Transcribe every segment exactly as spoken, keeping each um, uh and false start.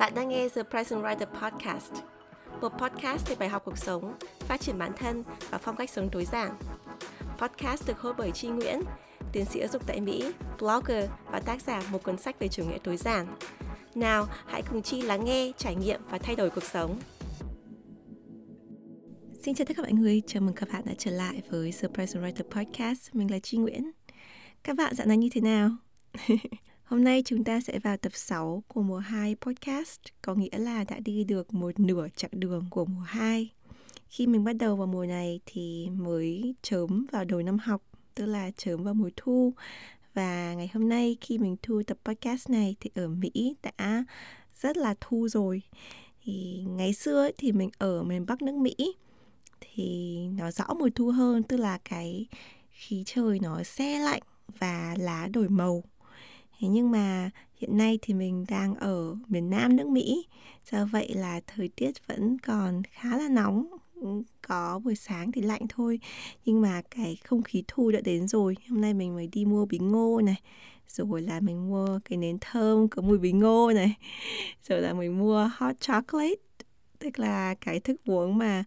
Bạn đang nghe The Present Writer Podcast, một podcast về bài học cuộc sống, phát triển bản thân và phong cách sống tối giản. Podcast được host bởi Chi Nguyễn, tiến sĩ giáo dục tại Mỹ, blogger và tác giả một cuốn sách về chủ nghĩa tối giản. Nào, hãy cùng Chi lắng nghe, trải nghiệm và thay đổi cuộc sống. Xin chào tất cả mọi người, chào mừng các bạn đã trở lại với The Present Writer Podcast. Mình là Chi Nguyễn. Các bạn dạo này như thế nào? Hôm nay chúng ta sẽ vào tập sáu của mùa hai podcast, có nghĩa là đã đi được một nửa chặng đường của mùa hai. Khi mình bắt đầu vào mùa này thì mới chớm vào đầu năm học, tức là chớm vào mùa thu. Và ngày hôm nay khi mình thu tập podcast này thì ở Mỹ đã rất là thu rồi. Thì ngày xưa ấy, thì mình ở miền Bắc nước Mỹ thì nó rõ mùa thu hơn, tức là cái khí trời nó se lạnh và lá đổi màu. Thế nhưng mà hiện nay thì mình đang ở miền Nam nước Mỹ, do vậy là thời tiết vẫn còn khá là nóng, có buổi sáng thì lạnh thôi, nhưng mà cái không khí thu đã đến rồi. Hôm nay mình mới đi mua bí ngô này, rồi là mình mua cái nến thơm có mùi bí ngô này, rồi là mình mua hot chocolate, tức là cái thức uống mà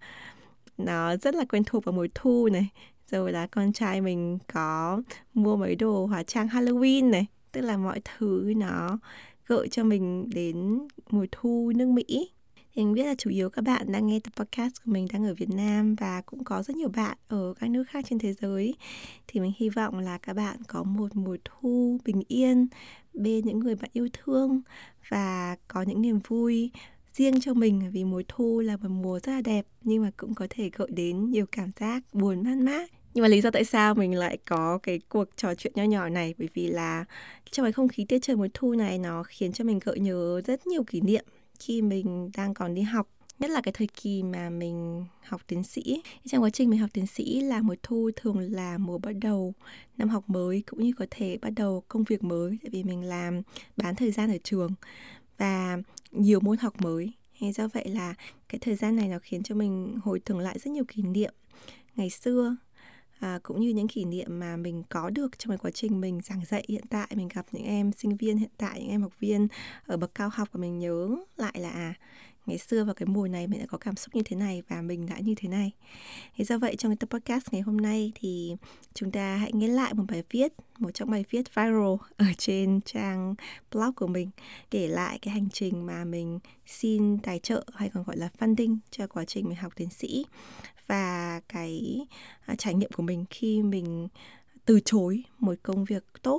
nó rất là quen thuộc vào mùa thu này. Rồi là con trai mình có mua mấy đồ hóa trang Halloween này, tức là mọi thứ nó gợi cho mình đến mùa thu nước Mỹ. Thì mình biết là chủ yếu các bạn đang nghe tập podcast của mình đang ở Việt Nam và cũng có rất nhiều bạn ở các nước khác trên thế giới. Thì mình hy vọng là các bạn có một mùa thu bình yên bên những người bạn yêu thương và có những niềm vui riêng cho mình, vì mùa thu là một mùa rất là đẹp nhưng mà cũng có thể gợi đến nhiều cảm giác buồn man mác. Nhưng mà lý do tại sao mình lại có cái cuộc trò chuyện nho nhỏ này, bởi vì là trong cái không khí tiết trời mùa thu này nó khiến cho mình gợi nhớ rất nhiều kỷ niệm khi mình đang còn đi học. Nhất là cái thời kỳ mà mình học tiến sĩ. Trong quá trình mình học tiến sĩ là mùa thu thường là mùa bắt đầu năm học mới, cũng như có thể bắt đầu công việc mới, tại vì mình làm bán thời gian ở trường và nhiều môn học mới. Thế do vậy là cái thời gian này nó khiến cho mình hồi tưởng lại rất nhiều kỷ niệm ngày xưa, à, cũng như những kỷ niệm mà mình có được trong cái quá trình mình giảng dạy hiện tại. Mình gặp những em sinh viên hiện tại, những em học viên ở bậc cao học, và mình nhớ lại là à, ngày xưa vào cái mùa này mình đã có cảm xúc như thế này và mình đã như thế này. Thế do vậy trong cái tập podcast ngày hôm nay thì chúng ta hãy nghe lại một bài viết, một trong bài viết viral ở trên trang blog của mình, kể lại cái hành trình mà mình xin tài trợ hay còn gọi là funding cho quá trình mình học tiến sĩ, và cái à, trải nghiệm của mình khi mình từ chối một công việc tốt.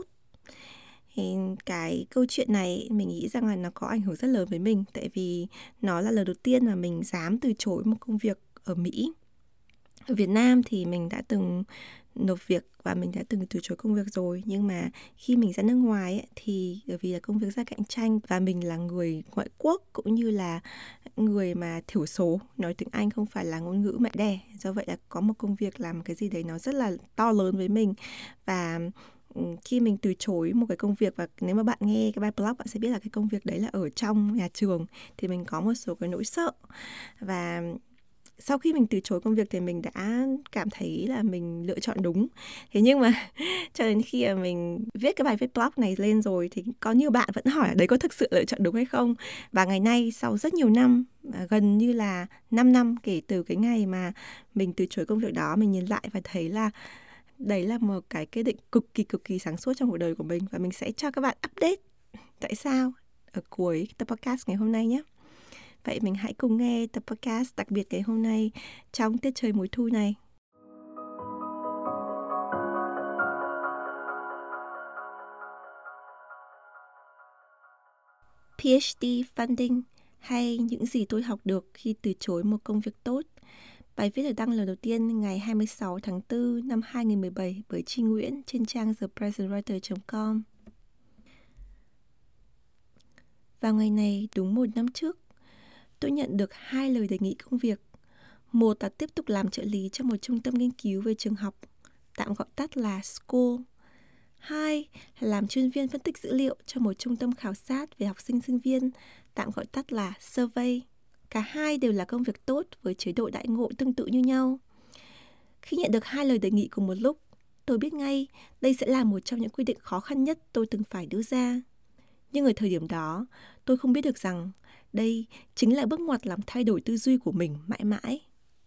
Thì cái câu chuyện này mình nghĩ rằng là nó có ảnh hưởng rất lớn với mình, tại vì nó là lần đầu tiên mà mình dám từ chối một công việc ở Mỹ. Ở Việt Nam thì mình đã từng nộp việc và mình đã từng từ chối công việc rồi, nhưng mà khi mình ra nước ngoài ấy, thì bởi vì là công việc rất cạnh tranh và mình là người ngoại quốc cũng như là người mà thiểu số, nói tiếng Anh không phải là ngôn ngữ mẹ đẻ, do vậy là có một công việc làm cái gì đấy nó rất là to lớn với mình. Và khi mình từ chối một cái công việc, và nếu mà bạn nghe cái bài blog bạn sẽ biết là cái công việc đấy là ở trong nhà trường, thì mình có một số cái nỗi sợ. Và sau khi mình từ chối công việc thì mình đã cảm thấy là mình lựa chọn đúng. Thế nhưng mà cho đến khi mà mình viết cái bài viết blog này lên rồi thì có nhiều bạn vẫn hỏi là đấy có thực sự lựa chọn đúng hay không. Và ngày nay sau rất nhiều năm, gần như là năm năm kể từ cái ngày mà mình từ chối công việc đó, mình nhìn lại và thấy là đấy là một cái quyết định cực kỳ cực kỳ sáng suốt trong cuộc đời của mình. Và mình sẽ cho các bạn update tại sao ở cuối tập podcast ngày hôm nay nhé. Vậy mình hãy cùng nghe tập podcast đặc biệt ngày hôm nay trong tiết trời mùa thu này. PhD funding, hay những gì tôi học được khi từ chối một công việc tốt. Bài viết được đăng lần đầu tiên ngày hai mươi sáu tháng tư năm hai không một bảy bởi Chi Nguyễn trên trang the present writer chấm com. Vào ngày này đúng một năm trước, tôi nhận được hai lời đề nghị công việc. Một là tiếp tục làm trợ lý trong một trung tâm nghiên cứu về trường học, tạm gọi tắt là School. Hai là làm chuyên viên phân tích dữ liệu cho một trung tâm khảo sát về học sinh sinh viên, tạm gọi tắt là Survey. Cả hai đều là công việc tốt với chế độ đãi ngộ tương tự như nhau. Khi nhận được hai lời đề nghị cùng một lúc, tôi biết ngay đây sẽ là một trong những quyết định khó khăn nhất tôi từng phải đưa ra. Nhưng ở thời điểm đó, tôi không biết được rằng đây chính là bước ngoặt làm thay đổi tư duy của mình mãi mãi.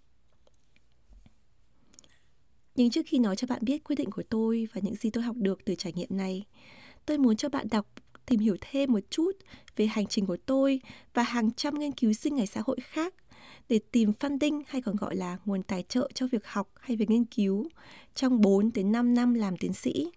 Nhưng trước khi nói cho bạn biết quyết định của tôi và những gì tôi học được từ trải nghiệm này, tôi muốn cho bạn đọc, tìm hiểu thêm một chút về hành trình của tôi và hàng trăm nghiên cứu sinh ngoài xã hội khác để tìm funding, hay còn gọi là nguồn tài trợ cho việc học hay việc nghiên cứu trong bốn đến năm năm làm tiến sĩ.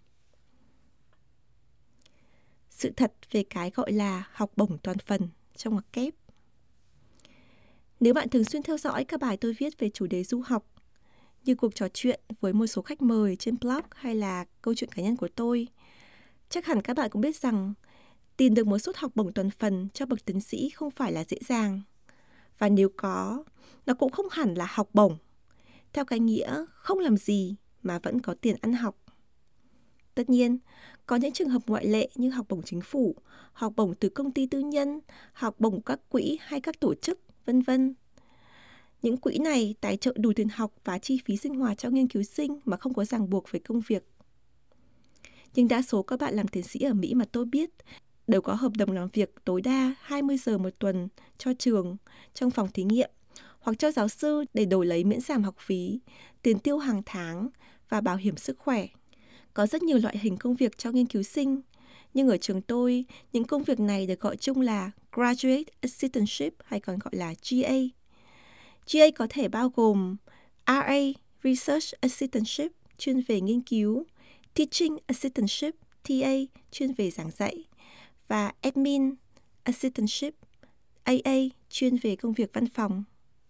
Sự thật về cái gọi là học bổng toàn phần trong ngoặc kép. Nếu bạn thường xuyên theo dõi các bài tôi viết về chủ đề du học, như cuộc trò chuyện với một số khách mời trên blog hay là câu chuyện cá nhân của tôi, chắc hẳn các bạn cũng biết rằng tìm được một suất học bổng toàn phần cho bậc tiến sĩ không phải là dễ dàng. Và nếu có, nó cũng không hẳn là học bổng, theo cái nghĩa không làm gì mà vẫn có tiền ăn học. Tất nhiên, có những trường hợp ngoại lệ như học bổng chính phủ, học bổng từ công ty tư nhân, học bổng các quỹ hay các tổ chức, vân vân. Những quỹ này tài trợ đủ tiền học và chi phí sinh hoạt cho nghiên cứu sinh mà không có ràng buộc về công việc. Nhưng đa số các bạn làm tiến sĩ ở Mỹ mà tôi biết đều có hợp đồng làm việc tối đa hai mươi giờ một tuần cho trường, trong phòng thí nghiệm, hoặc cho giáo sư để đổi lấy miễn giảm học phí, tiền tiêu hàng tháng và bảo hiểm sức khỏe. Có rất nhiều loại hình công việc cho nghiên cứu sinh, nhưng ở trường tôi, những công việc này được gọi chung là Graduate Assistantship hay còn gọi là G A. G A có thể bao gồm R A, Research Assistantship, chuyên về nghiên cứu, Teaching Assistantship, T A, chuyên về giảng dạy, và Admin Assistantship, A A, chuyên về công việc văn phòng.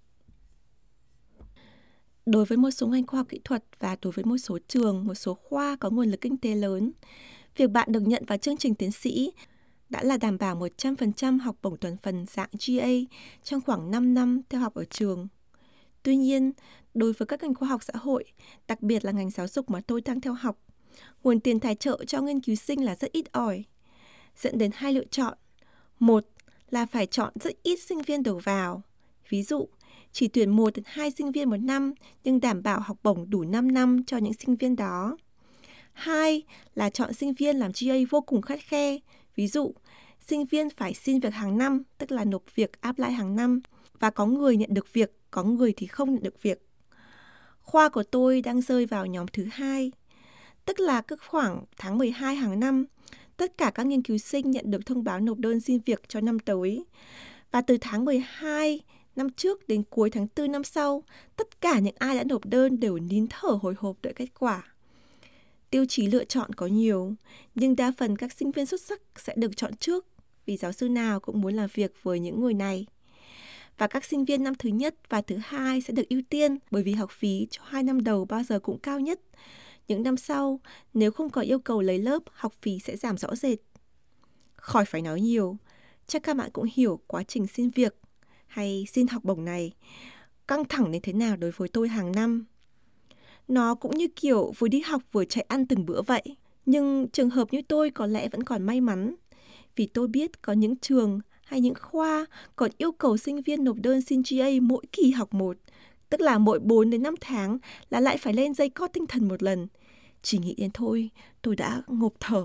Đối với một số ngành khoa học kỹ thuật và đối với một số trường, một số khoa có nguồn lực kinh tế lớn, việc bạn được nhận vào chương trình tiến sĩ đã là đảm bảo một trăm phần trăm học bổng toàn phần dạng G A trong khoảng năm năm theo học ở trường. Tuy nhiên, đối với các ngành khoa học xã hội, đặc biệt là ngành giáo dục mà tôi đang theo học, nguồn tiền tài trợ cho nghiên cứu sinh là rất ít ỏi, dẫn đến hai lựa chọn. Một là phải chọn rất ít sinh viên đầu vào. Ví dụ, chỉ tuyển một đến hai sinh viên một năm nhưng đảm bảo học bổng đủ năm năm cho những sinh viên đó. Hai là chọn sinh viên làm G A vô cùng khắt khe. Ví dụ, sinh viên phải xin việc hàng năm, tức là nộp việc apply hàng năm, và có người nhận được việc, có người thì không nhận được việc. Khoa của tôi đang rơi vào nhóm thứ hai, tức là cứ khoảng tháng mười hai hàng năm, tất cả các nghiên cứu sinh nhận được thông báo nộp đơn xin việc cho năm tới. Và từ tháng mười hai năm trước đến cuối tháng tư năm sau, tất cả những ai đã nộp đơn đều nín thở hồi hộp đợi kết quả. Tiêu chí lựa chọn có nhiều, nhưng đa phần các sinh viên xuất sắc sẽ được chọn trước vì giáo sư nào cũng muốn làm việc với những người này. Và các sinh viên năm thứ nhất và thứ hai sẽ được ưu tiên bởi vì học phí cho hai năm đầu bao giờ cũng cao nhất. Những năm sau, nếu không có yêu cầu lấy lớp, học phí sẽ giảm rõ rệt. Khỏi phải nói nhiều, chắc các bạn cũng hiểu quá trình xin việc hay xin học bổng này căng thẳng đến thế nào đối với tôi hàng năm. Nó cũng như kiểu vừa đi học vừa chạy ăn từng bữa vậy. Nhưng trường hợp như tôi có lẽ vẫn còn may mắn, vì tôi biết có những trường hay những khoa còn yêu cầu sinh viên nộp đơn xin G A mỗi kỳ học một, tức là mỗi bốn đến năm tháng là lại phải lên dây cót tinh thần một lần. Chỉ nghĩ đến thôi, tôi đã ngộp thở.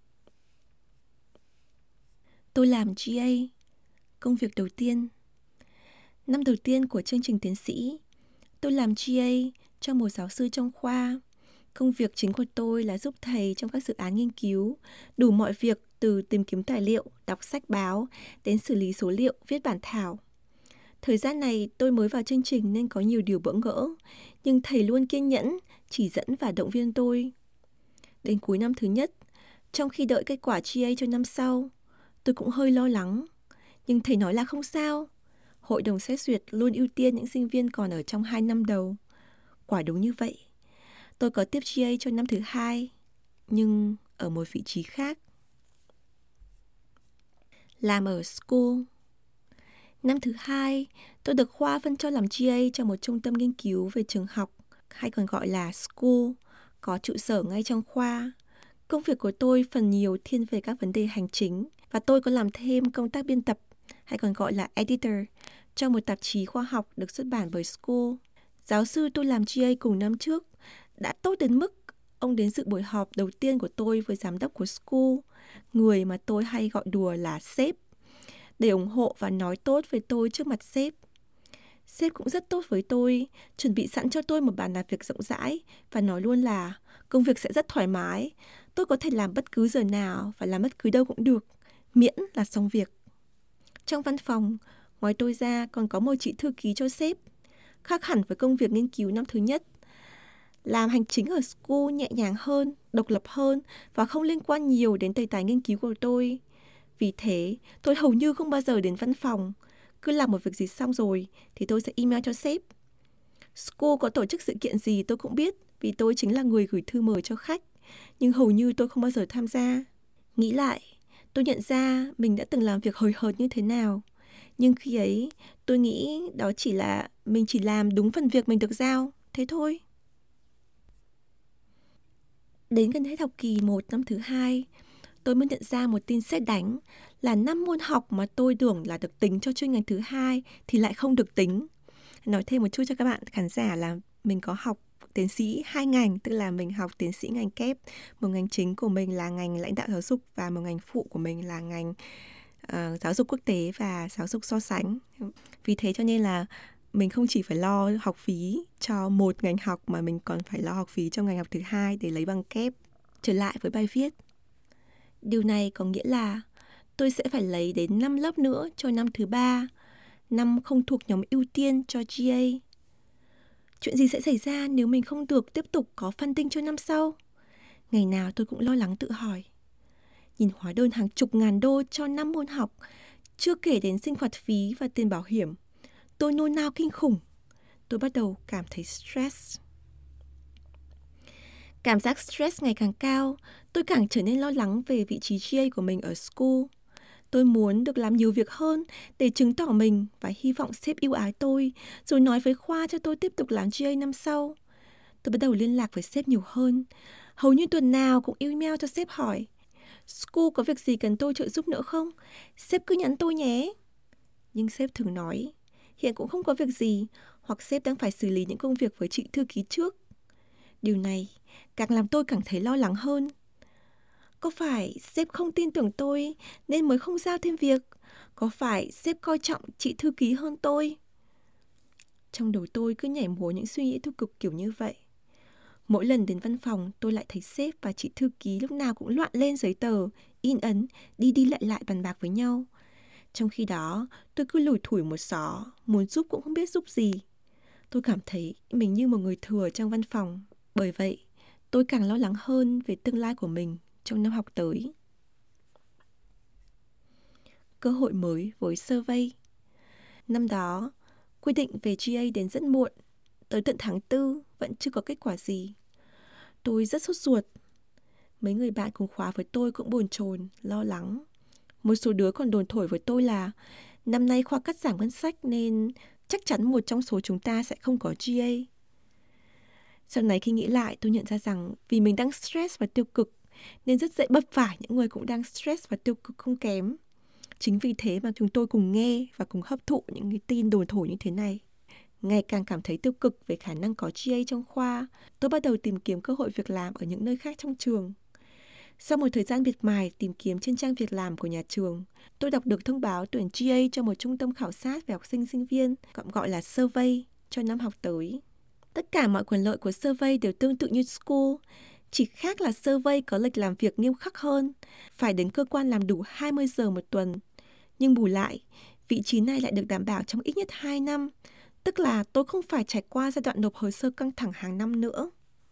Tôi làm G A, công việc đầu tiên. Năm đầu tiên của chương trình tiến sĩ, tôi làm G A cho một giáo sư trong khoa. Công việc chính của tôi là giúp thầy trong các dự án nghiên cứu, đủ mọi việc từ tìm kiếm tài liệu, đọc sách báo, đến xử lý số liệu, viết bản thảo. Thời gian này tôi mới vào chương trình nên có nhiều điều bỡ ngỡ, nhưng thầy luôn kiên nhẫn, chỉ dẫn và động viên tôi. Đến cuối năm thứ nhất, trong khi đợi kết quả G A cho năm sau, tôi cũng hơi lo lắng, nhưng thầy nói là không sao. Hội đồng xét duyệt luôn ưu tiên những sinh viên còn ở trong hai năm đầu. Quả đúng như vậy. Tôi có tiếp G A cho năm thứ hai, nhưng ở một vị trí khác. Làm ở school. Năm thứ hai, tôi được khoa phân cho làm G A cho một trung tâm nghiên cứu về trường học, hay còn gọi là school, có trụ sở ngay trong khoa. Công việc của tôi phần nhiều thiên về các vấn đề hành chính, và tôi có làm thêm công tác biên tập, hay còn gọi là editor, cho một tạp chí khoa học được xuất bản bởi school. Giáo sư tôi làm G A cùng năm trước đã tốt đến mức ông đến dự buổi họp đầu tiên của tôi với giám đốc của school. người mà tôi hay gọi đùa là sếp, để ủng hộ và nói tốt với tôi trước mặt sếp. Sếp cũng rất tốt với tôi, chuẩn bị sẵn cho tôi một bàn làm việc rộng rãi và nói luôn là công việc sẽ rất thoải mái. Tôi có thể làm bất cứ giờ nào và làm bất cứ đâu cũng được, miễn là xong việc. Trong văn phòng, ngoài tôi ra còn có một chị thư ký cho sếp, khác hẳn với công việc nghiên cứu năm thứ nhất. Làm hành chính ở school nhẹ nhàng hơn, độc lập hơn và không liên quan nhiều đến đề tài nghiên cứu của tôi. Vì thế, tôi hầu như không bao giờ đến văn phòng. Cứ làm một việc gì xong rồi thì tôi sẽ email cho sếp. School có tổ chức sự kiện gì tôi cũng biết vì tôi chính là người gửi thư mời cho khách. Nhưng hầu như tôi không bao giờ tham gia. Nghĩ lại, tôi nhận ra mình đã từng làm việc hời hợt như thế nào. Nhưng khi ấy, tôi nghĩ đó chỉ là mình chỉ làm đúng phần việc mình được giao. Thế thôi. Đến gần hết học kỳ một năm thứ hai, tôi mới nhận ra một tin sét đánh là năm môn học mà tôi tưởng là được tính cho chuyên ngành thứ hai thì lại không được tính. Nói thêm một chút cho các bạn khán giả là mình có học tiến sĩ hai ngành, tức là mình học tiến sĩ ngành kép. Một ngành chính của mình là ngành lãnh đạo giáo dục và một ngành phụ của mình là ngành uh, giáo dục quốc tế và giáo dục so sánh. Vì thế cho nên là mình không chỉ phải lo học phí cho một ngành học mà mình còn phải lo học phí cho ngành học thứ hai để lấy bằng kép. Trở lại với bài viết. Điều này có nghĩa là tôi sẽ phải lấy đến năm lớp nữa cho năm thứ ba, năm không thuộc nhóm ưu tiên cho giê a. Chuyện gì sẽ xảy ra nếu mình không được tiếp tục có funding cho năm sau? Ngày nào tôi cũng lo lắng tự hỏi. Nhìn hóa đơn hàng chục ngàn đô cho năm môn học, chưa kể đến sinh hoạt phí và tiền bảo hiểm. Tôi nôn nao kinh khủng. Tôi bắt đầu cảm thấy stress. Cảm giác stress ngày càng cao, tôi càng trở nên lo lắng về vị trí giê a của mình ở school. Tôi muốn được làm nhiều việc hơn để chứng tỏ mình và hy vọng sếp yêu ái tôi, rồi nói với Khoa cho tôi tiếp tục làm giê a năm sau. Tôi bắt đầu liên lạc với sếp nhiều hơn. Hầu như tuần nào cũng email cho sếp hỏi, school có việc gì cần tôi trợ giúp nữa không? Sếp cứ nhắn tôi nhé. Nhưng sếp thường nói, hiện cũng không có việc gì, hoặc sếp đang phải xử lý những công việc với chị thư ký trước. Điều này càng làm tôi càng thấy lo lắng hơn. Có phải sếp không tin tưởng tôi nên mới không giao thêm việc? Có phải sếp coi trọng chị thư ký hơn tôi? Trong đầu tôi cứ nhảy múa những suy nghĩ tiêu cực kiểu như vậy. Mỗi lần đến văn phòng tôi lại thấy sếp và chị thư ký lúc nào cũng loạn lên giấy tờ, in ấn, đi đi lại lại bàn bạc với nhau. Trong khi đó tôi cứ lủi thủi một xó, muốn giúp cũng không biết giúp gì. Tôi cảm thấy mình như một người thừa trong văn phòng. Bởi vậy, tôi càng lo lắng hơn về tương lai của mình trong năm học tới. Cơ hội mới với survey. Năm đó, quy định về giê a đến rất muộn, tới tận tháng tư vẫn chưa có kết quả gì. Tôi rất sốt ruột. Mấy người bạn cùng khóa với tôi cũng bồn chồn, lo lắng. Một số đứa còn đồn thổi với tôi là năm nay khoa cắt giảm ngân sách nên chắc chắn một trong số chúng ta sẽ không có giê a. Sau này khi nghĩ lại, tôi nhận ra rằng vì mình đang stress và tiêu cực nên rất dễ bập phải những người cũng đang stress và tiêu cực không kém. Chính vì thế mà chúng tôi cùng nghe và cùng hấp thụ những cái tin đồn thổi như thế này. Ngày càng cảm thấy tiêu cực về khả năng có giê a trong khoa, tôi bắt đầu tìm kiếm cơ hội việc làm ở những nơi khác trong trường. Sau một thời gian miệt mài tìm kiếm trên trang việc làm của nhà trường, tôi đọc được thông báo tuyển giê a cho một trung tâm khảo sát về học sinh sinh viên, gọi là survey, cho năm học tới. Tất cả mọi quyền lợi của survey đều tương tự như school, chỉ khác là survey có lịch làm việc nghiêm khắc hơn, phải đến cơ quan làm đủ hai mươi giờ một tuần. Nhưng bù lại, vị trí này lại được đảm bảo trong ít nhất hai năm, tức là tôi không phải trải qua giai đoạn nộp hồ sơ căng thẳng hàng năm nữa.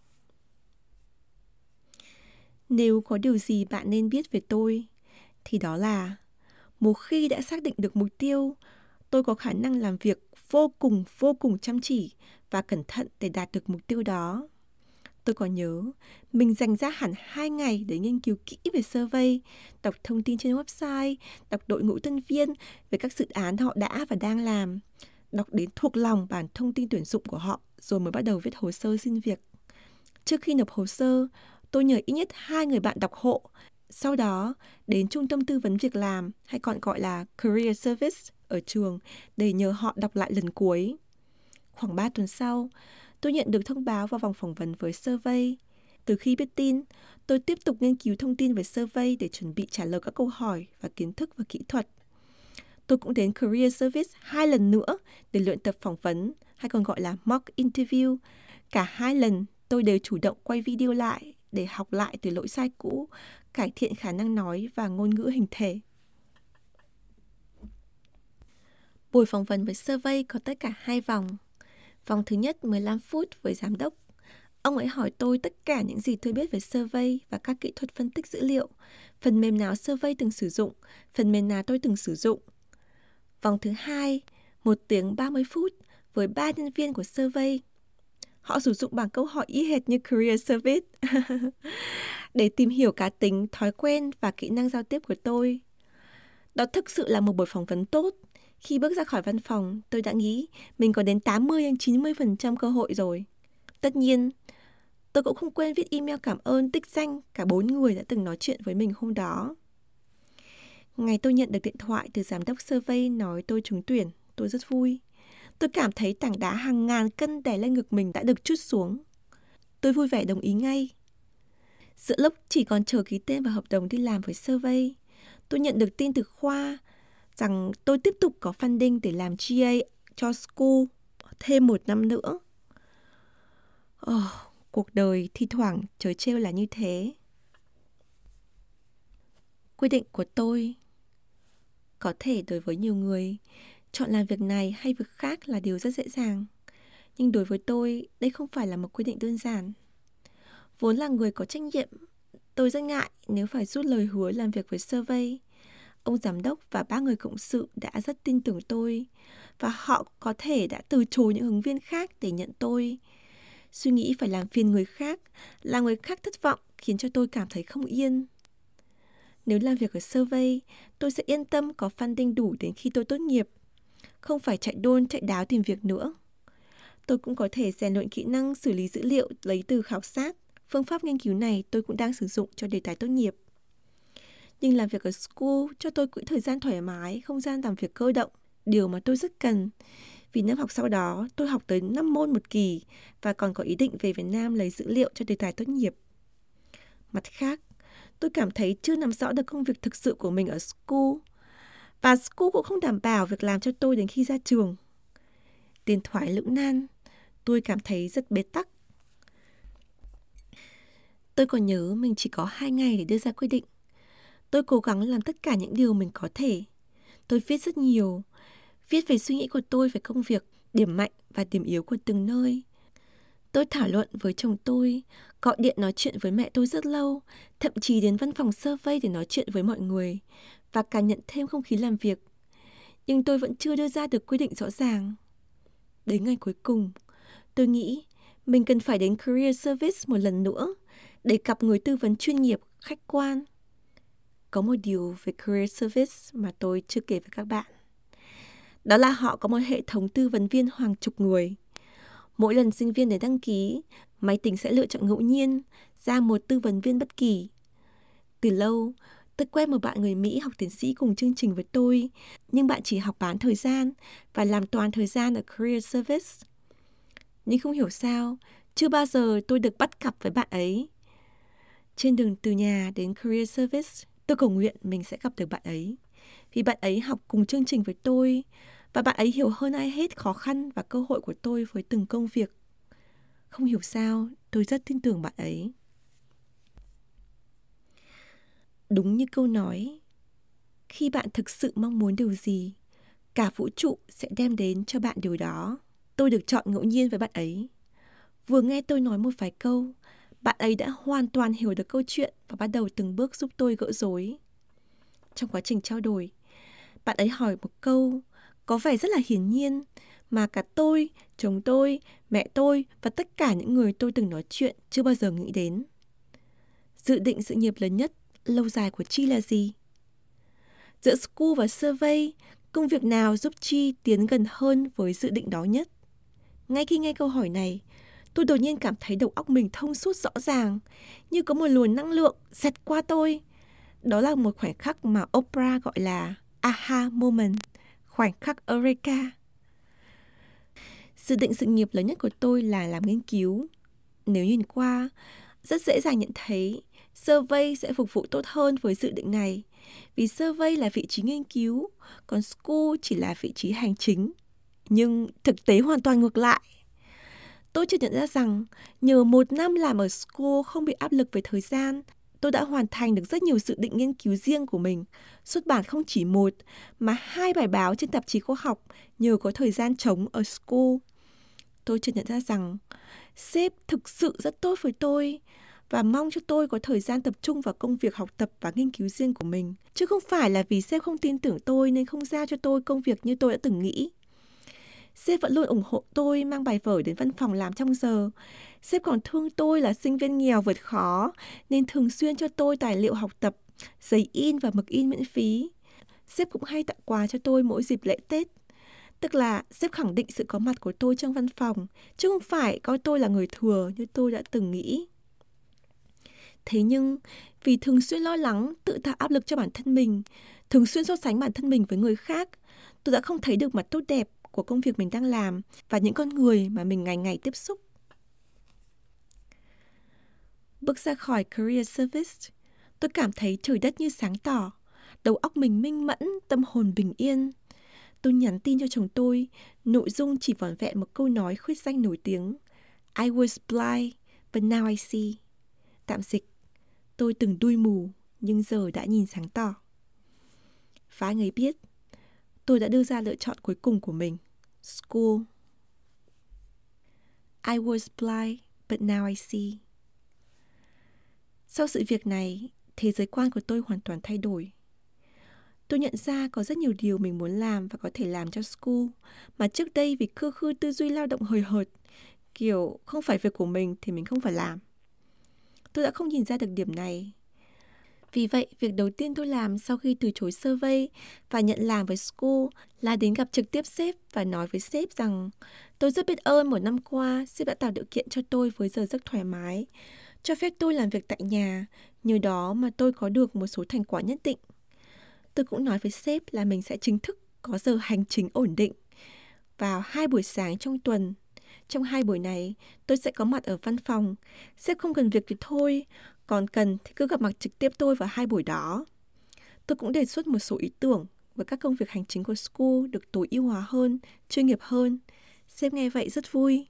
Nếu có điều gì bạn nên biết về tôi, thì đó là một khi đã xác định được mục tiêu, tôi có khả năng làm việc vô cùng vô cùng chăm chỉ và cẩn thận để đạt được mục tiêu đó. Tôi còn nhớ, mình dành ra hẳn hai ngày để nghiên cứu kỹ về survey, đọc thông tin trên website, đọc đội ngũ tân viên về các dự án họ đã và đang làm, đọc đến thuộc lòng bản thông tin tuyển dụng của họ, rồi mới bắt đầu viết hồ sơ xin việc. Trước khi nộp hồ sơ, tôi nhờ ít nhất hai người bạn đọc hộ, sau đó đến trung tâm tư vấn việc làm, hay còn gọi là Career Service ở trường, để nhờ họ đọc lại lần cuối. Khoảng ba tuần sau, tôi nhận được thông báo vào vòng phỏng vấn với survey. Từ khi biết tin, tôi tiếp tục nghiên cứu thông tin về survey để chuẩn bị trả lời các câu hỏi và kiến thức và kỹ thuật. Tôi cũng đến Career Service hai lần nữa để luyện tập phỏng vấn, hay còn gọi là mock interview. Cả hai lần, tôi đều chủ động quay video lại để học lại từ lỗi sai cũ, cải thiện khả năng nói và ngôn ngữ hình thể. Buổi phỏng vấn với survey có tất cả hai vòng. Vòng thứ nhất mười lăm phút với giám đốc. Ông ấy hỏi tôi tất cả những gì tôi biết về survey và các kỹ thuật phân tích dữ liệu, phần mềm nào survey từng sử dụng, phần mềm nào tôi từng sử dụng. Vòng thứ hai, một tiếng ba mươi phút với ba nhân viên của survey. Họ sử dụng bảng câu hỏi y hệt như Career Service để tìm hiểu cá tính, thói quen và kỹ năng giao tiếp của tôi. Đó thực sự là một buổi phỏng vấn tốt. Khi bước ra khỏi văn phòng, tôi đã nghĩ mình có đến tám mươi đến chín mươi phần trăm cơ hội rồi. Tất nhiên, tôi cũng không quên viết email cảm ơn tích danh cả bốn người đã từng nói chuyện với mình hôm đó. Ngày tôi nhận được điện thoại từ giám đốc survey nói tôi trúng tuyển, tôi rất vui. Tôi cảm thấy tảng đá hàng ngàn cân đè lên ngực mình đã được trút xuống. Tôi vui vẻ đồng ý ngay. Giữa lúc chỉ còn chờ ký tên vào hợp đồng đi làm với survey, tôi nhận được tin từ khoa rằng tôi tiếp tục có funding để làm giê a cho school thêm một năm nữa. Oh, cuộc đời thi thoảng trớ trêu là như thế. Quyết định của tôi. Có thể đối với nhiều người, chọn làm việc này hay việc khác là điều rất dễ dàng. Nhưng đối với tôi, đây không phải là một quyết định đơn giản. Vốn là người có trách nhiệm, tôi rất ngại nếu phải rút lời hứa làm việc với survey. Ông giám đốc và ba người cộng sự đã rất tin tưởng tôi, và họ có thể đã từ chối những ứng viên khác để nhận tôi. Suy nghĩ phải làm phiền người khác, làm người khác thất vọng khiến cho tôi cảm thấy không yên. Nếu làm việc ở survey, tôi sẽ yên tâm có funding đủ đến khi tôi tốt nghiệp, không phải chạy đôn chạy đáo tìm việc nữa. Tôi cũng có thể rèn luyện kỹ năng xử lý dữ liệu lấy từ khảo sát. Phương pháp nghiên cứu này tôi cũng đang sử dụng cho đề tài tốt nghiệp. Nhưng làm việc ở school cho tôi quỹ thời gian thoải mái, không gian làm việc cơ động, điều mà tôi rất cần. Vì năm học sau đó, tôi học tới năm môn một kỳ và còn có ý định về Việt Nam lấy dữ liệu cho đề tài tốt nghiệp. Mặt khác, tôi cảm thấy chưa nắm rõ được công việc thực sự của mình ở school. Và school cũng không đảm bảo việc làm cho tôi đến khi ra trường. Tiền thoại lưỡng nan, tôi cảm thấy rất bế tắc. Tôi còn nhớ mình chỉ có hai ngày để đưa ra quyết định. Tôi cố gắng làm tất cả những điều mình có thể. Tôi viết rất nhiều, viết về suy nghĩ của tôi về công việc, điểm mạnh và điểm yếu của từng nơi. Tôi thảo luận với chồng tôi, gọi điện nói chuyện với mẹ tôi rất lâu, thậm chí đến văn phòng survey để nói chuyện với mọi người và cảm nhận thêm không khí làm việc. Nhưng tôi vẫn chưa đưa ra được quyết định rõ ràng. Đến ngày cuối cùng, tôi nghĩ mình cần phải đến Career Service một lần nữa để gặp người tư vấn chuyên nghiệp, khách quan. Có một điều về Career Service mà tôi chưa kể với các bạn. Đó là họ có một hệ thống tư vấn viên hàng chục người. Mỗi lần sinh viên đến đăng ký, máy tính sẽ lựa chọn ngẫu nhiên ra một tư vấn viên bất kỳ. Từ lâu, tôi quen một bạn người Mỹ học tiến sĩ cùng chương trình với tôi, nhưng bạn chỉ học bán thời gian và làm toàn thời gian ở Career Service. Nhưng không hiểu sao, chưa bao giờ tôi được bắt gặp với bạn ấy. Trên đường từ nhà đến Career Service, tôi cầu nguyện mình sẽ gặp được bạn ấy. Vì bạn ấy học cùng chương trình với tôi, và bạn ấy hiểu hơn ai hết khó khăn và cơ hội của tôi với từng công việc. Không hiểu sao, tôi rất tin tưởng bạn ấy. Đúng như câu nói, khi bạn thực sự mong muốn điều gì, cả vũ trụ sẽ đem đến cho bạn điều đó. Tôi được chọn ngẫu nhiên với bạn ấy. Vừa nghe tôi nói một vài câu, bạn ấy đã hoàn toàn hiểu được câu chuyện và bắt đầu từng bước giúp tôi gỡ rối. Trong quá trình trao đổi, bạn ấy hỏi một câu có vẻ rất là hiển nhiên mà cả tôi, chồng tôi, mẹ tôi và tất cả những người tôi từng nói chuyện chưa bao giờ nghĩ đến. Dự định sự nghiệp lớn nhất, lâu dài của Chi là gì? Giữa school và survey, công việc nào giúp Chi tiến gần hơn với dự định đó nhất? Ngay khi nghe câu hỏi này, tôi đột nhiên cảm thấy đầu óc mình thông suốt rõ ràng, như có một luồng năng lượng xẹt qua tôi. Đó là một khoảnh khắc mà Oprah gọi là aha moment, khoảnh khắc Eureka. Dự định sự nghiệp lớn nhất của tôi là làm nghiên cứu. Nếu nhìn qua, rất dễ dàng nhận thấy survey sẽ phục vụ tốt hơn với dự định này, vì survey là vị trí nghiên cứu, còn school chỉ là vị trí hành chính. Nhưng thực tế hoàn toàn ngược lại. Tôi chợt nhận ra rằng nhờ một năm làm ở school không bị áp lực về thời gian, tôi đã hoàn thành được rất nhiều dự định nghiên cứu riêng của mình, xuất bản không chỉ một mà hai bài báo trên tạp chí khoa học nhờ có thời gian trống ở school. Tôi chợt nhận ra rằng sếp thực sự rất tốt với tôi và mong cho tôi có thời gian tập trung vào công việc học tập và nghiên cứu riêng của mình, chứ không phải là vì sếp không tin tưởng tôi nên không giao cho tôi công việc như tôi đã từng nghĩ. Sếp vẫn luôn ủng hộ tôi mang bài vở đến văn phòng làm trong giờ. Sếp còn thương tôi là sinh viên nghèo vượt khó nên thường xuyên cho tôi tài liệu học tập, giấy in và mực in miễn phí. Sếp cũng hay tặng quà cho tôi mỗi dịp lễ Tết. Tức là sếp khẳng định sự có mặt của tôi trong văn phòng, chứ không phải coi tôi là người thừa như tôi đã từng nghĩ. Thế nhưng, vì thường xuyên lo lắng, tự tạo áp lực cho bản thân mình, thường xuyên so sánh bản thân mình với người khác, tôi đã không thấy được mặt tốt đẹp của công việc mình đang làm và những con người mà mình ngày ngày tiếp xúc. Bước ra khỏi career service, tôi cảm thấy trời đất như sáng tỏ, đầu óc mình minh mẫn, tâm hồn bình yên. Tôi nhắn tin cho chồng tôi, nội dung chỉ vỏn vẹn một câu nói khuyết danh nổi tiếng: I was blind, but now I see. Tạm dịch, tôi từng đuôi mù, nhưng giờ đã nhìn sáng tỏ. Và anh ấy biết, tôi đã đưa ra lựa chọn cuối cùng của mình, school. I was blind, but now I see. Sau sự việc này, thế giới quan của tôi hoàn toàn thay đổi. Tôi nhận ra có rất nhiều điều mình muốn làm và có thể làm cho school, mà trước đây vì khư khư tư duy lao động hời hợt, kiểu không phải việc của mình thì mình không phải làm. Tôi đã không nhìn ra được điểm này. Vì vậy, việc đầu tiên tôi làm sau khi từ chối survey và nhận làm với school là đến gặp trực tiếp sếp và nói với sếp rằng tôi rất biết ơn một năm qua sếp đã tạo điều kiện cho tôi với giờ giấc thoải mái, cho phép tôi làm việc tại nhà, nhờ đó mà tôi có được một số thành quả nhất định. Tôi cũng nói với sếp là mình sẽ chính thức có giờ hành chính ổn định vào hai buổi sáng trong tuần. Trong hai buổi này, tôi sẽ có mặt ở văn phòng. Sếp không cần việc thì thôi, còn cần thì cứ gặp mặt trực tiếp tôi vào hai buổi đó. Tôi cũng đề xuất một số ý tưởng với các công việc hành chính của school được tối ưu hóa hơn, chuyên nghiệp hơn. Sếp nghe vậy rất vui.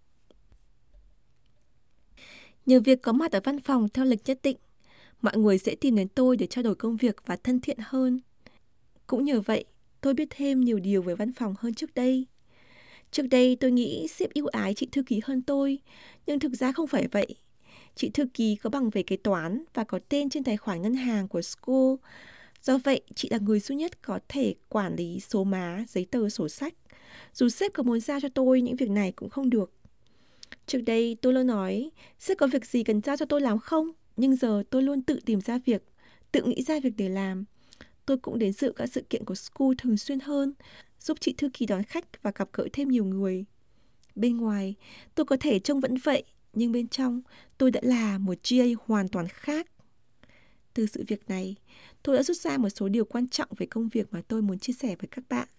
Nhờ việc có mặt ở văn phòng theo lịch nhất định, mọi người sẽ tìm đến tôi để trao đổi công việc và thân thiện hơn. Cũng nhờ vậy, tôi biết thêm nhiều điều về văn phòng hơn trước đây. Trước đây tôi nghĩ sếp ưu ái chị thư ký hơn tôi, nhưng thực ra không phải vậy. Chị thư ký có bằng về kế toán và có tên trên tài khoản ngân hàng của school. Do vậy, chị là người duy nhất có thể quản lý số má, giấy tờ, sổ sách. Dù sếp có muốn giao cho tôi những việc này cũng không được. Trước đây tôi luôn nói, sếp có việc gì cần giao cho tôi làm không? Nhưng giờ tôi luôn tự tìm ra việc, tự nghĩ ra việc để làm. Tôi cũng đến dự các sự kiện của school thường xuyên hơn, giúp chị thư ký đón khách và gặp gỡ thêm nhiều người. Bên ngoài, tôi có thể trông vẫn vậy, nhưng bên trong, tôi đã là một giê a hoàn toàn khác. Từ sự việc này, tôi đã rút ra một số điều quan trọng về công việc mà tôi muốn chia sẻ với các bạn.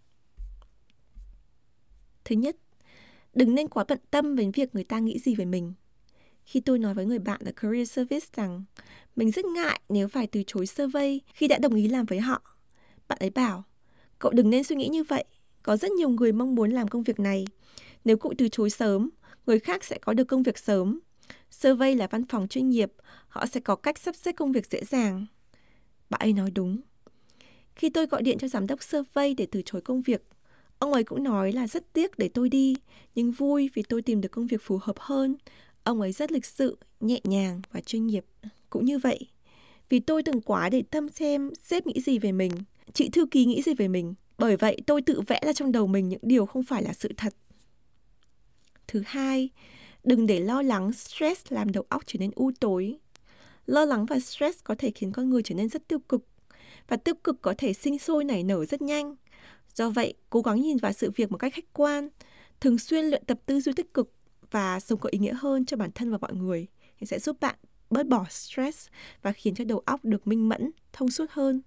Thứ nhất, đừng nên quá bận tâm đến việc người ta nghĩ gì về mình. Khi tôi nói với người bạn ở Career Service rằng mình rất ngại nếu phải từ chối survey khi đã đồng ý làm với họ, bạn ấy bảo, cậu đừng nên suy nghĩ như vậy, có rất nhiều người mong muốn làm công việc này. Nếu cậu từ chối sớm, người khác sẽ có được công việc sớm. Survey là văn phòng chuyên nghiệp, họ sẽ có cách sắp xếp công việc dễ dàng. Bạn ấy nói đúng. Khi tôi gọi điện cho giám đốc survey để từ chối công việc, ông ấy cũng nói là rất tiếc để tôi đi, nhưng vui vì tôi tìm được công việc phù hợp hơn. Ông ấy rất lịch sự, nhẹ nhàng và chuyên nghiệp. Cũng như vậy, vì tôi từng quá để tâm xem sếp nghĩ gì về mình, chị thư ký nghĩ gì về mình. Bởi vậy tôi tự vẽ ra trong đầu mình những điều không phải là sự thật. Thứ hai, đừng để lo lắng, stress làm đầu óc trở nên u tối. Lo lắng và stress có thể khiến con người trở nên rất tiêu cực, và tiêu cực có thể sinh sôi nảy nở rất nhanh. Do vậy, cố gắng nhìn vào sự việc một cách khách quan, thường xuyên luyện tập tư duy tích cực và sống có ý nghĩa hơn cho bản thân và mọi người sẽ giúp bạn bớt bỏ stress và khiến cho đầu óc được minh mẫn, thông suốt hơn.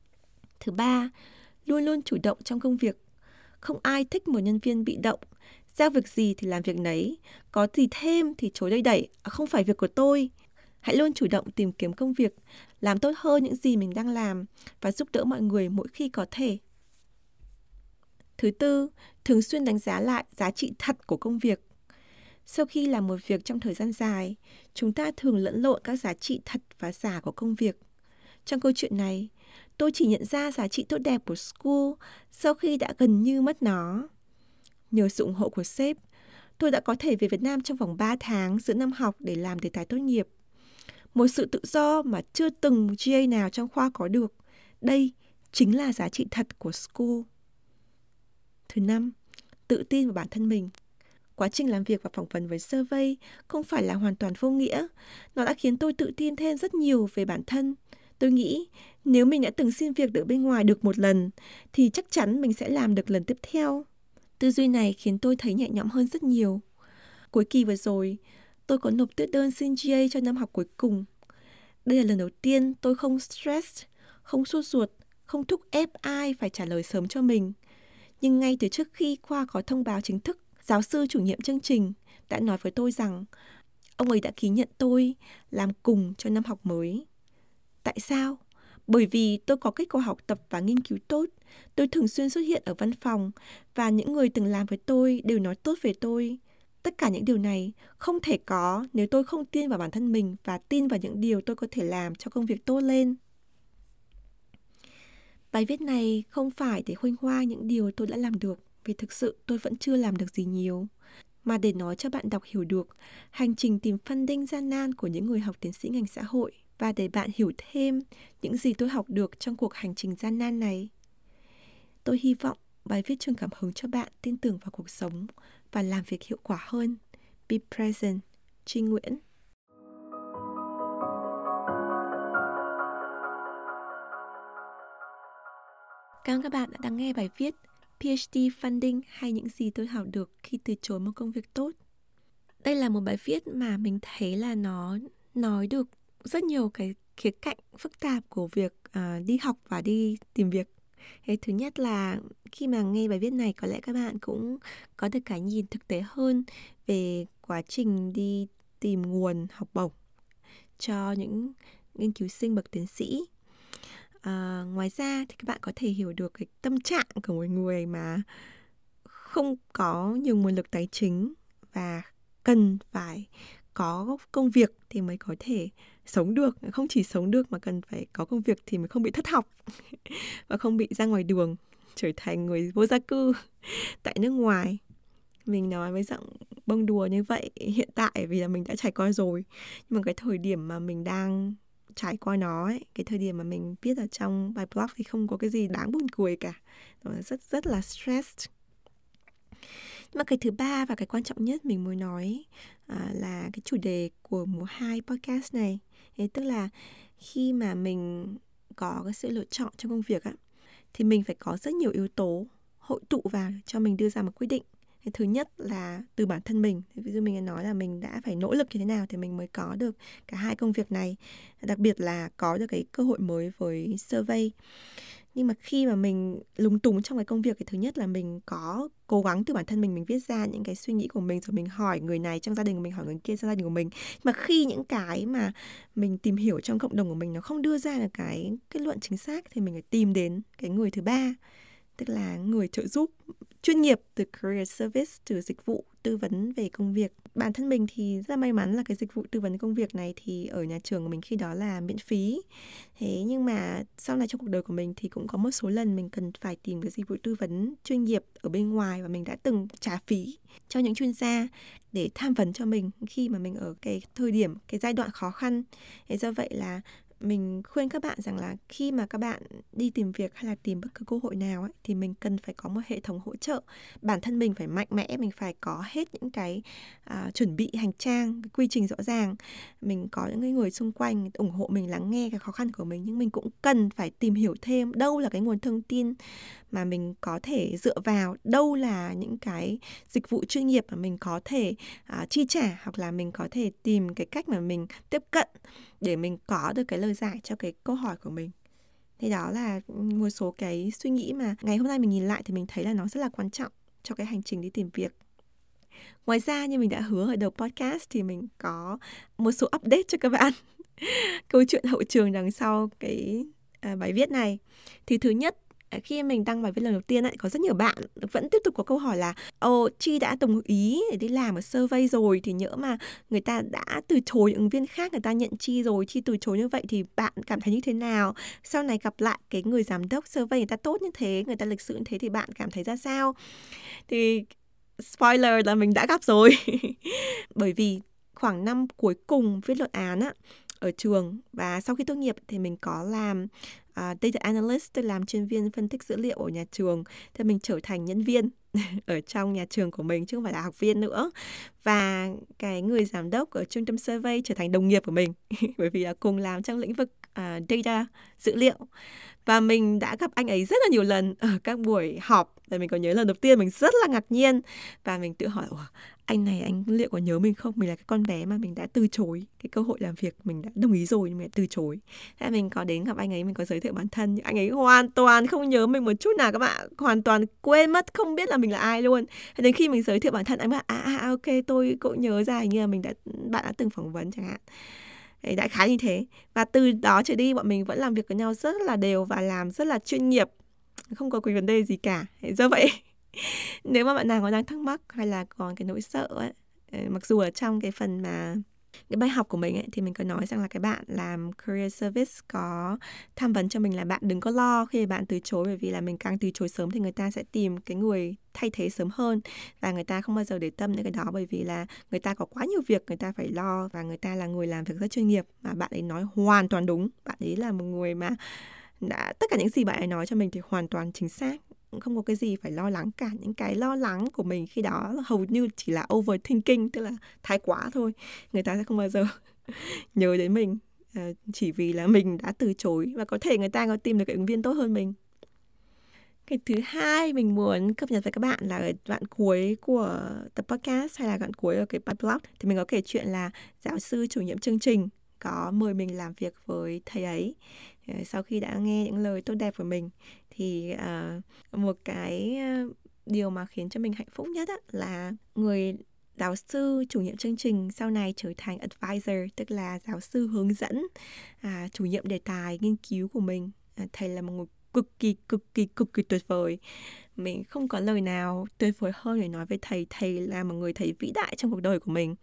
Thứ ba, luôn luôn chủ động trong công việc. Không ai thích một nhân viên bị động, Giao việc gì thì làm việc nấy, có gì thêm thì chối đầy đẩy, không phải việc của tôi. Hãy luôn chủ động tìm kiếm công việc, làm tốt hơn những gì mình đang làm và giúp đỡ mọi người mỗi khi có thể. Thứ tư, thường xuyên đánh giá lại giá trị thật của công việc. Sau khi làm một việc trong thời gian dài, chúng ta thường lẫn lộn các giá trị thật và giả của công việc. Trong câu chuyện này, tôi chỉ nhận ra giá trị tốt đẹp của Skool sau khi đã gần như mất nó. Nhờ sự ủng hộ của sếp, tôi đã có thể về Việt Nam trong vòng ba tháng giữa năm học để làm đề tài tốt nghiệp. Một sự tự do mà chưa từng giê a nào trong khoa có được. Đây chính là giá trị thật của Skool. Thứ năm, tự tin vào bản thân mình. Quá trình làm việc và phỏng vấn với survey không phải là hoàn toàn vô nghĩa. Nó đã khiến tôi tự tin thêm rất nhiều về bản thân. Tôi nghĩ nếu mình đã từng xin việc ở bên ngoài được một lần, thì chắc chắn mình sẽ làm được lần tiếp theo. Tư duy này khiến tôi thấy nhẹ nhõm hơn rất nhiều. Cuối kỳ vừa rồi, tôi có nộp tuyết đơn xin giê a cho năm học cuối cùng. Đây là lần đầu tiên tôi không stress, không sốt ruột, không thúc ép ai phải trả lời sớm cho mình. Nhưng ngay từ trước khi khoa có thông báo chính thức, giáo sư chủ nhiệm chương trình đã nói với tôi rằng ông ấy đã ký nhận tôi làm cùng cho năm học mới. Tại sao? Bởi vì tôi có kết quả học tập và nghiên cứu tốt, tôi thường xuyên xuất hiện ở văn phòng và những người từng làm với tôi đều nói tốt về tôi. Tất cả những điều này không thể có nếu tôi không tin vào bản thân mình và tin vào những điều tôi có thể làm cho công việc tốt lên. Bài viết này không phải để khoe khoang những điều tôi đã làm được, vì thực sự tôi vẫn chưa làm được gì nhiều, mà để nói cho bạn đọc hiểu được hành trình tìm funding gian nan của những người học tiến sĩ ngành xã hội và để bạn hiểu thêm những gì tôi học được trong cuộc hành trình gian nan này. Tôi hy vọng bài viết truyền cảm hứng cho bạn tin tưởng vào cuộc sống và làm việc hiệu quả hơn. Be present. Trinh Nguyễn. Cảm ơn các bạn đã lắng nghe bài viết PhD Funding hay những gì tôi học được khi từ chối một công việc tốt. Đây là một bài viết mà mình thấy là nó nói được rất nhiều cái khía cạnh phức tạp của việc uh, đi học và đi tìm việc. Cái thứ nhất là khi mà nghe bài viết này có lẽ các bạn cũng có được cái nhìn thực tế hơn về quá trình đi tìm nguồn học bổng cho những nghiên cứu sinh bậc tiến sĩ. À, ngoài ra thì các bạn có thể hiểu được cái tâm trạng của một người mà không có nhiều nguồn lực tài chính và cần phải có công việc thì mới có thể sống được. Không chỉ sống được mà cần phải có công việc thì mới không bị thất học và không bị ra ngoài đường trở thành người vô gia cư tại nước ngoài. Mình nói với giọng bông đùa như vậy hiện tại vì là mình đã trải qua rồi. Nhưng mà cái thời điểm mà mình đang trải qua nó ấy, cái thời điểm mà mình viết ở trong bài blog thì không có cái gì đáng buồn cười cả. Nó rất rất là stressed. Nhưng mà cái thứ ba và cái quan trọng nhất mình muốn nói à, là cái chủ đề của mùa hai podcast này. Thế tức là khi mà mình có cái sự lựa chọn trong công việc á, thì mình phải có rất nhiều yếu tố hội tụ vào cho mình đưa ra một quyết định. Cái thứ nhất là từ bản thân mình. Ví dụ mình đã nói là mình đã phải nỗ lực như thế nào thì mình mới có được cả hai công việc này. Đặc biệt là có được cái cơ hội mới với survey. Nhưng mà khi mà mình lúng túng trong cái công việc, cái thứ nhất là mình có cố gắng từ bản thân mình, mình viết ra những cái suy nghĩ của mình, rồi mình hỏi người này trong gia đình của mình, hỏi người kia trong gia đình của mình. Mà khi những cái mà mình tìm hiểu trong cộng đồng của mình nó không đưa ra được cái kết luận chính xác thì mình phải tìm đến cái người thứ ba, tức là người trợ giúp chuyên nghiệp từ career service, từ dịch vụ tư vấn về công việc. Bản thân mình thì rất là may mắn là cái dịch vụ tư vấn công việc này thì ở nhà trường của mình khi đó là miễn phí. Thế nhưng mà sau này trong cuộc đời của mình thì cũng có một số lần mình cần phải tìm cái dịch vụ tư vấn chuyên nghiệp ở bên ngoài và mình đã từng trả phí cho những chuyên gia để tham vấn cho mình khi mà mình ở cái thời điểm, cái giai đoạn khó khăn. Thế do vậy là mình khuyên các bạn rằng là khi mà các bạn đi tìm việc hay là tìm bất cứ cơ hội nào ấy, thì mình cần phải có một hệ thống hỗ trợ. Bản thân mình phải mạnh mẽ, mình phải có hết những cái uh, chuẩn bị hành trang, cái quy trình rõ ràng. Mình có những người xung quanh ủng hộ mình, lắng nghe cái khó khăn của mình. Nhưng mình cũng cần phải tìm hiểu thêm đâu là cái nguồn thông tin mà mình có thể dựa vào, đâu là những cái dịch vụ chuyên nghiệp mà mình có thể uh, chi trả, hoặc là mình có thể tìm cái cách mà mình tiếp cận để mình có được cái lời giải cho cái câu hỏi của mình. Thế đó là một số cái suy nghĩ mà ngày hôm nay mình nhìn lại thì mình thấy là nó rất là quan trọng cho cái hành trình đi tìm việc. Ngoài ra như mình đã hứa ở đầu podcast thì mình có một số update cho các bạn. Câu chuyện hậu trường đằng sau cái à, bài viết này. Thì thứ nhất, khi mình đăng bài viết lần đầu tiên ấy, có rất nhiều bạn vẫn tiếp tục có câu hỏi là Ồ, Chi đã đồng ý để đi làm ở survey rồi, thì nhỡ mà người ta đã từ chối ứng viên khác, người ta nhận Chi rồi, Chi từ chối như vậy thì bạn cảm thấy như thế nào? Sau này gặp lại cái người giám đốc survey người ta tốt như thế, người ta lịch sự như thế thì bạn cảm thấy ra sao? Thì spoiler là mình đã gặp rồi. Bởi vì khoảng năm cuối cùng viết luận án á, ở trường, và sau khi tốt nghiệp thì mình có làm uh, data analyst, tức làm chuyên viên phân tích dữ liệu ở nhà trường. Thì mình trở thành nhân viên ở trong nhà trường của mình chứ không phải là học viên nữa. Và cái người giám đốc ở trung tâm survey trở thành đồng nghiệp của mình bởi vì là cùng làm trong lĩnh vực uh, data, dữ liệu. Và mình đã gặp anh ấy rất là nhiều lần ở các buổi họp. Và mình có nhớ lần đầu tiên mình rất là ngạc nhiên. Và mình tự hỏi, anh này anh liệu có nhớ mình không? Mình là cái con bé mà mình đã từ chối cái cơ hội làm việc. Mình đã đồng ý rồi nhưng mình đã từ chối. Thế mình có đến gặp anh ấy, mình có giới thiệu bản thân. Nhưng anh ấy hoàn toàn không nhớ mình một chút nào các bạn. Hoàn toàn quên mất, không biết là mình là ai luôn. Thế đến khi mình giới thiệu bản thân, anh bảo, à, à ok, tôi cũng nhớ ra hình như là mình đã, bạn đã từng phỏng vấn chẳng hạn. Đại khái như thế. Và từ đó trở đi bọn mình vẫn làm việc với nhau rất là đều và làm rất là chuyên nghiệp, không có cái vấn đề gì cả. Do vậy nếu mà bạn nào còn đang thắc mắc hay là còn cái nỗi sợ ấy, mặc dù ở trong cái phần mà cái bài học của mình ấy, thì mình có nói rằng là cái bạn làm career service có tham vấn cho mình là bạn đừng có lo khi bạn từ chối, bởi vì là mình càng từ chối sớm thì người ta sẽ tìm cái người thay thế sớm hơn, và người ta không bao giờ để tâm đến cái đó, bởi vì là người ta có quá nhiều việc người ta phải lo, và người ta là người làm việc rất chuyên nghiệp. Mà bạn ấy nói hoàn toàn đúng, bạn ấy là một người mà đã, tất cả những gì bạn ấy nói cho mình thì hoàn toàn chính xác, không có cái gì phải lo lắng cả. Những cái lo lắng của mình khi đó hầu như chỉ là overthinking, tức là thái quá thôi. Người ta sẽ không bao giờ nhớ đến mình à, chỉ vì là mình đã từ chối, và có thể người ta có tìm được cái ứng viên tốt hơn mình. Cái thứ hai mình muốn cập nhật với các bạn là ở đoạn cuối của tập podcast hay là đoạn cuối ở cái blog thì mình có kể chuyện là giáo sư chủ nhiệm chương trình có mời mình làm việc với thầy ấy. Sau khi đã nghe những lời tốt đẹp của mình thì uh, một cái điều mà khiến cho mình hạnh phúc nhất á, là người giáo sư chủ nhiệm chương trình sau này trở thành advisor, tức là giáo sư hướng dẫn, à, chủ nhiệm đề tài nghiên cứu của mình. À, thầy là một người cực kỳ cực kỳ cực kỳ tuyệt vời. Mình không có lời nào tuyệt vời hơn để nói về thầy. Thầy là một người thầy vĩ đại trong cuộc đời của mình.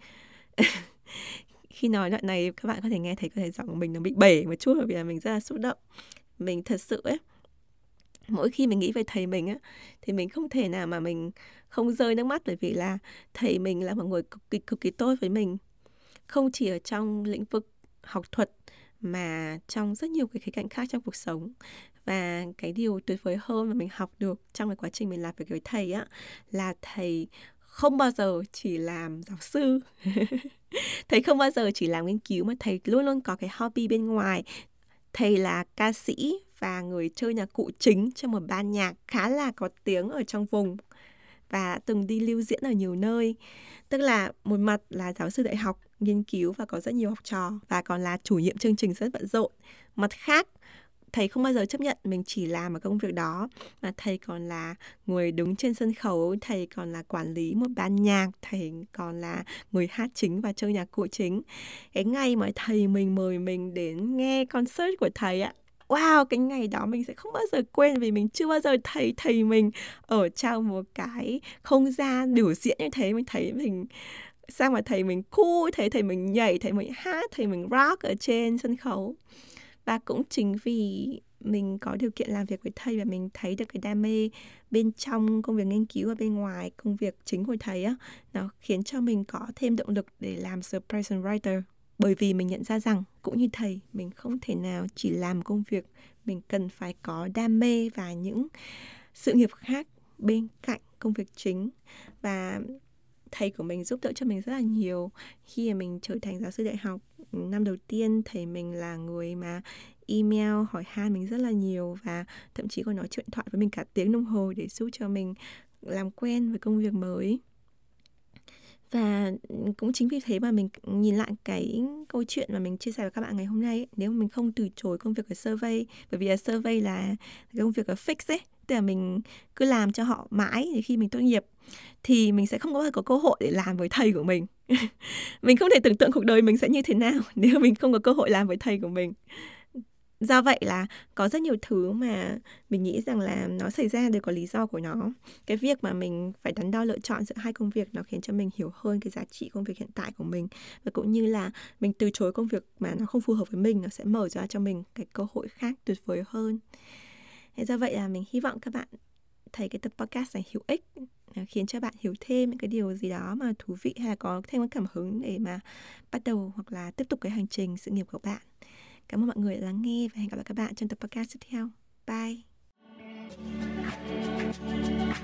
Khi nói đoạn này các bạn có thể nghe thấy có thể giọng của mình nó bị bể một chút, bởi vì là mình rất là xúc động. Mình thật sự ấy, mỗi khi mình nghĩ về thầy mình á, thì mình không thể nào mà mình không rơi nước mắt, bởi vì là thầy mình là một người cực kỳ cực kỳ tốt với mình. Không chỉ ở trong lĩnh vực học thuật mà trong rất nhiều cái khía cạnh khác trong cuộc sống. Và cái điều tuyệt vời hơn mà mình học được trong cái quá trình mình làm việc với thầy á, là thầy không bao giờ chỉ làm giáo sư. Thầy không bao giờ chỉ làm nghiên cứu, mà thầy luôn luôn có cái hobby bên ngoài. Thầy là ca sĩ và người chơi nhạc cụ chính trong một ban nhạc khá là có tiếng ở trong vùng, và từng đi lưu diễn ở nhiều nơi. Tức là một mặt là giáo sư đại học, nghiên cứu và có rất nhiều học trò, và còn là chủ nhiệm chương trình rất bận rộn. Mặt khác, thầy không bao giờ chấp nhận mình chỉ làm ở công việc đó, mà thầy còn là người đứng trên sân khấu, thầy còn là quản lý một ban nhạc, thầy còn là người hát chính và chơi nhạc cụ chính. Cái ngày mà thầy mình mời mình đến nghe concert của thầy ạ, wow, cái ngày đó mình sẽ không bao giờ quên, vì mình chưa bao giờ thấy thầy mình ở trong một cái không gian biểu diễn như thế. Mình thấy mình sao mà thầy mình cool, thấy thầy mình nhảy, thầy mình hát, thầy mình rock ở trên sân khấu. Và cũng chính vì mình có điều kiện làm việc với thầy và mình thấy được cái đam mê bên trong công việc nghiên cứu và bên ngoài công việc chính của thầy á, nó khiến cho mình có thêm động lực để làm surprise writer. Bởi vì mình nhận ra rằng cũng như thầy, mình không thể nào chỉ làm công việc, mình cần phải có đam mê và những sự nghiệp khác bên cạnh công việc chính. Và thầy của mình giúp đỡ cho mình rất là nhiều. Khi mà mình trở thành giáo sư đại học, năm đầu tiên thầy mình là người mà email hỏi han mình rất là nhiều, và thậm chí còn nói chuyện thoại với mình cả tiếng đồng hồ để giúp cho mình làm quen với công việc mới. Và cũng chính vì thế mà mình nhìn lại cái câu chuyện mà mình chia sẻ với các bạn ngày hôm nay ấy, nếu mà mình không từ chối công việc ở survey, bởi vì là survey là công việc ở fix ấy, Tức là mình cứ làm cho họ mãi, thì khi mình tốt nghiệp thì mình sẽ không có có cơ hội để làm với thầy của mình. Mình không thể tưởng tượng cuộc đời mình sẽ như thế nào nếu mình không có cơ hội làm với thầy của mình. Do vậy là có rất nhiều thứ mà mình nghĩ rằng là nó xảy ra đều có lý do của nó. Cái việc mà mình phải đắn đo lựa chọn giữa hai công việc nó khiến cho mình hiểu hơn cái giá trị công việc hiện tại của mình. Và cũng như là mình từ chối công việc mà nó không phù hợp với mình, nó sẽ mở ra cho mình cái cơ hội khác tuyệt vời hơn. Thế do vậy là mình hy vọng các bạn thấy cái tập podcast này hữu ích, khiến cho bạn hiểu thêm những cái điều gì đó mà thú vị, hay là có thêm cái cảm hứng để mà bắt đầu hoặc là tiếp tục cái hành trình sự nghiệp của bạn. Cảm ơn mọi người đã lắng nghe và hẹn gặp lại các bạn trong tập podcast tiếp theo. Bye!